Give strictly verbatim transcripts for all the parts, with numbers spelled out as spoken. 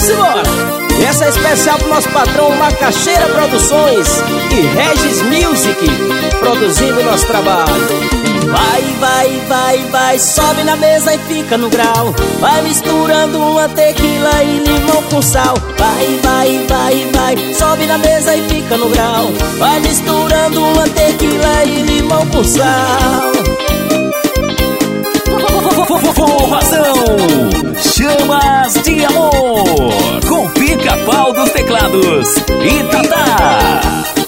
Simbora! E essa é especial pro nosso patrão Macaxeira Produções e Regis Music, produzindo nosso trabalho. Vai, vai, vai, vai, sobe na mesa e fica no grau. Vai misturando uma tequila e limão com sal. Vai, vai, vai, vai, sobe na mesa e fica no grau. Vai misturando uma tequila e limão com sal. Forrozão, chamas de amor, com Pica-Pau dos Teclados e Tatá.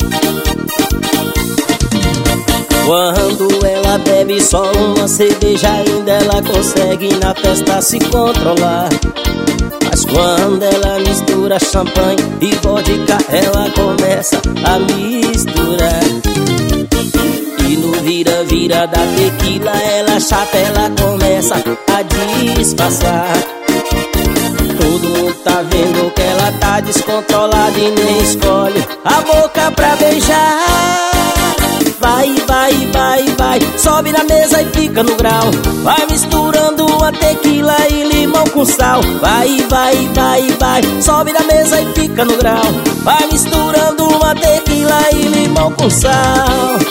Quando ela bebe só uma cerveja, ainda ela consegue na festa se controlar. Mas quando ela mistura champanhe e vodka, ela começa a misturar. E no vira-vira da tequila, ela chata, ela começa a disfarçar. Todo mundo tá vendo que ela tá descontrolada e nem escolhe a boca pra beijar. Vai, vai, vai, vai, sobe na mesa e fica no grau. Vai misturando uma tequila e limão com sal. Vai, vai, vai, vai, sobe na mesa e fica no grau. Vai misturando uma tequila e limão com sal.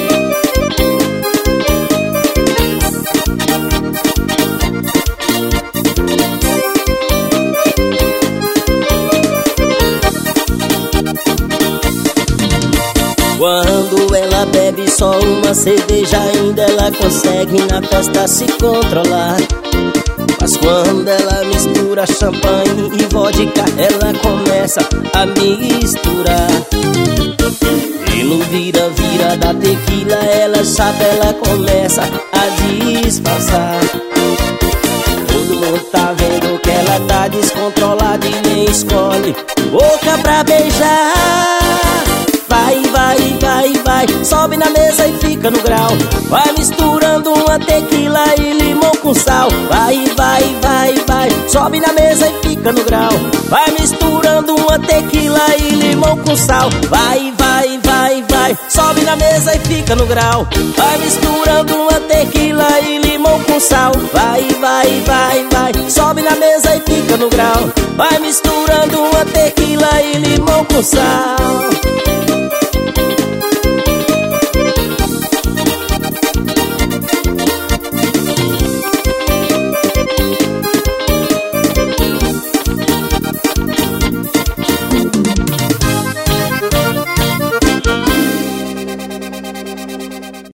Quando ela bebe só uma cerveja, ainda ela consegue na festa se controlar. Mas quando ela mistura champanhe e vodka, ela começa a misturar. E no vira-vira da tequila, ela chata, ela começa a disfarçar. Todo mundo tá vendo que ela tá descontrolada e nem escolhe boca pra beijar. Vai, vai, vai, vai, sobe na mesa e fica no grau. Vai misturando uma tequila e limão com sal. Vai, vai, vai, vai, sobe na mesa e fica no grau. Vai misturando uma tequila e limão com sal. Vai, vai, vai, vai, sobe na mesa e fica no grau. Vai misturando uma tequila e limão com sal. Vai, vai, vai, vai, sobe na mesa e fica no grau. Vai misturando uma tequila e limão com sal.